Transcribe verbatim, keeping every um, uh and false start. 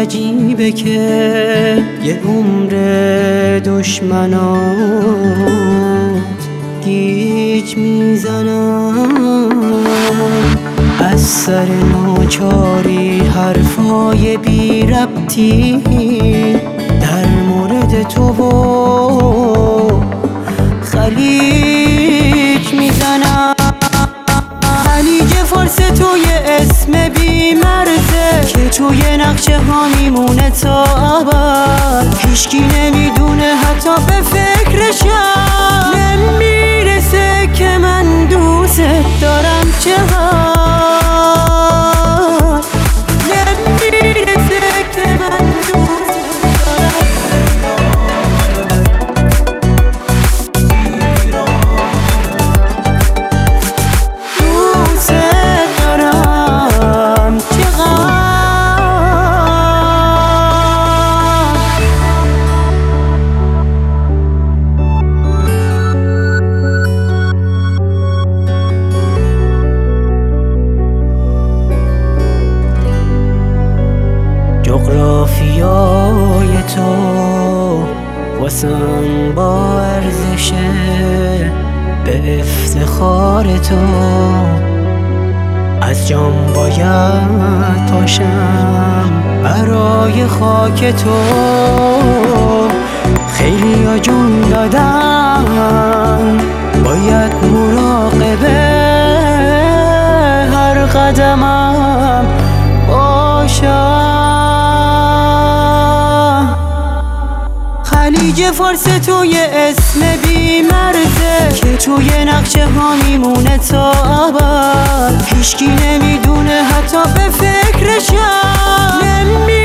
عجیبه که یه عمر دشمنات گیج میزنم از سر ناچاری حرفای بی ربطی در مورد تو و خلیج میزنم. خلیج فارس توی اسم بی مرزه که توی نقشه ها میمونه تا ابد. هیچکی نمیدونه حتی به فکرشم نمیرسه که من دوست دارم چقدر. نمیرسه که من دوست جغرافیای تو واسم با ارزشه، به افتخار تو از جام باید پاشم برای خاک تو. خیلی ها جون دادن باید مراقبه هر قدمم باشم. خلیج فارس توی اسم بی مرزه که توی نقشه ها میمونه تا ابد. هیچکی نمیدونه حتی به فکرشم نمی